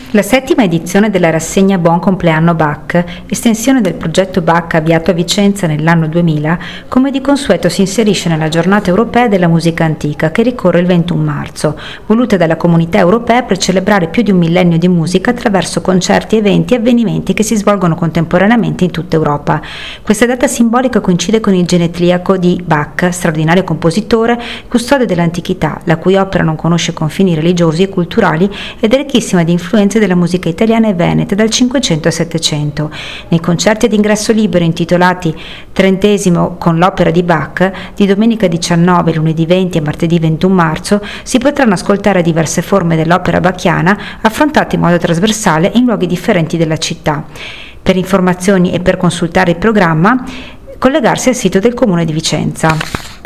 La settima edizione della rassegna Buon compleanno Bach, estensione del progetto Bach avviato a Vicenza nell'anno 2000, come di consueto si inserisce nella giornata europea della musica antica che ricorre il 21 marzo, voluta dalla comunità europea per celebrare più di un millennio di musica attraverso concerti, eventi e avvenimenti che si svolgono contemporaneamente in tutta Europa. Questa data simbolica coincide con il genetriaco di Bach, straordinario compositore, custode dell'antichità, la cui opera non conosce confini religiosi e culturali ed è ricchissima di influenze della musica italiana e veneta dal 500 al 700. Nei concerti ad ingresso libero intitolati Trentesimo con l'opera di Bach, di domenica 19, lunedì 20 e martedì 21 marzo, si potranno ascoltare diverse forme dell'opera bacchiana affrontate in modo trasversale in luoghi differenti della città. Per informazioni e per consultare il programma, collegarsi al sito del Comune di Vicenza.